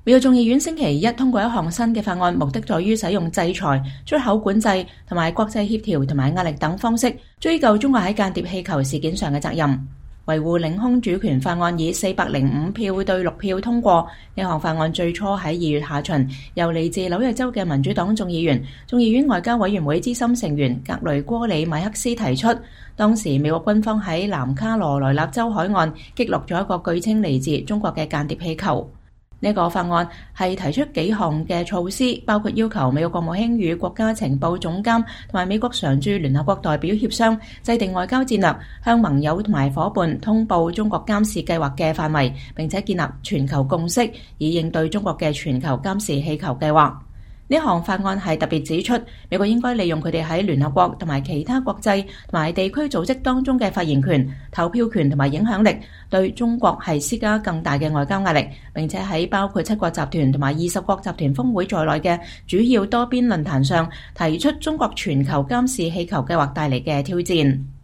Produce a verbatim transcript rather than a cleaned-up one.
美國眾議院星期一通過一項新嘅法案，目的在於使用制裁、出口管制同埋國際協調同埋壓力等方式，追究中國喺間諜氣球事件上嘅責任。維護領空主權法案以四百零五票對六票通過。呢項法案最初喺二月下旬由嚟自紐約州嘅民主黨眾議員、眾議院外交委員會資深成員格雷戈里米克斯提出。當時美國軍方喺南卡羅來納州海岸擊落咗一個據稱嚟自中國嘅間諜氣球。呢個法案係提出幾項嘅措施，包括要求美國國務卿與國家情報總監同埋美國常駐聯合國代表協商，制定外交戰略，向盟友同埋夥伴通報中國監視計劃嘅範圍，並且建立全球共識，以應對中國嘅全球監視氣球計劃。呢項法案係特別指出，美國應該利用佢哋喺聯合國同埋其他國際同埋地區組織當中嘅發言權、投票權同埋影響力，對中國係施加更大嘅外交壓力，並且喺包括七國集團同埋二十國集團峰會在內嘅主要多邊論壇上提出中國全球監視氣球計劃帶嚟嘅挑戰。